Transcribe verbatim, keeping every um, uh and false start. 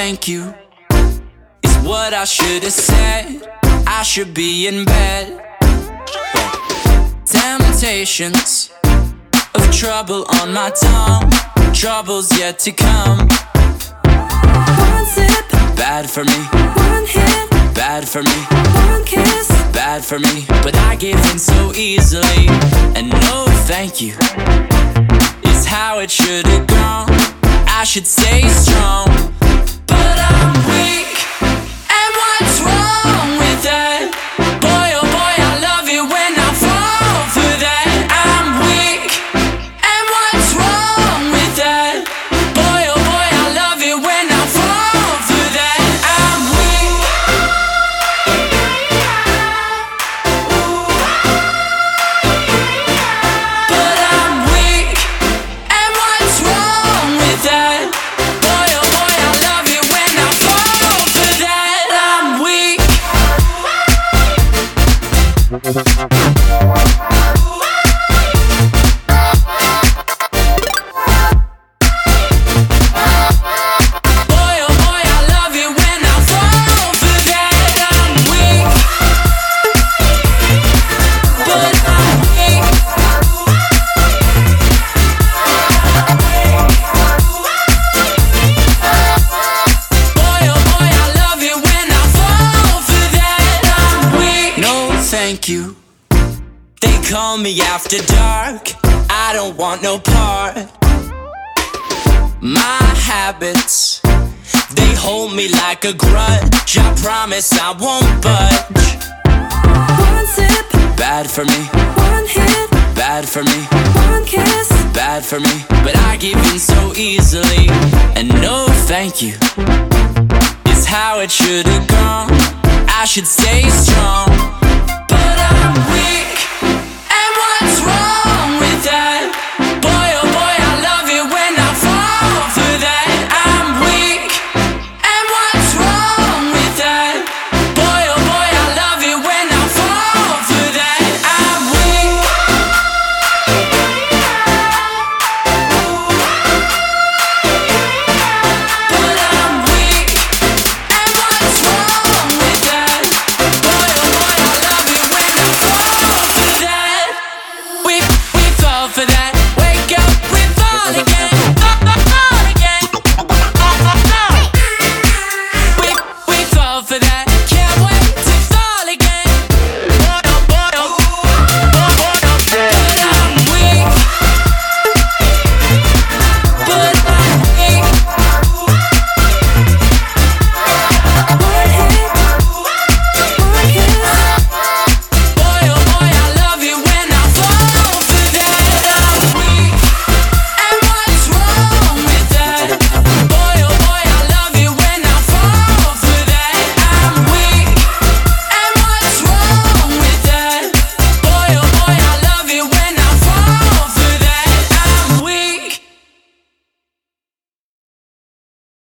thank you is what I should have said. I should be in bed. Temptations of trouble on my tongue, trouble's yet to come. One sip, bad for me. One hit, bad for me. One kiss, bad for me. But I give in so easily, and no thank you is how it should have gone. I should stay strong, but I'm weak. And what's wrong with that? Boy, oh boy, I love it when I fall for that. I'm weak. And what's wrong with that? Boy, oh boy, I love it when I fall for that. I'm weak. But I'm weak. And what's wrong with that? Boy, oh boy, I love it when I fall for that. I'm weak. Boy, oh boy, I love it when I fall for that. I'm weak. But I'm weak. Boy, oh boy, I love it when I fall for that. I'm weak. No, thank you. They call me after dark. I don't want no part. My habits, they hold me like a grudge. I promise I won't budge. one sip, Bad for me, one hit, bad for me, one kiss, bad for me. But I give in so easily, and no thank you is how it should have gone. I should stay strong,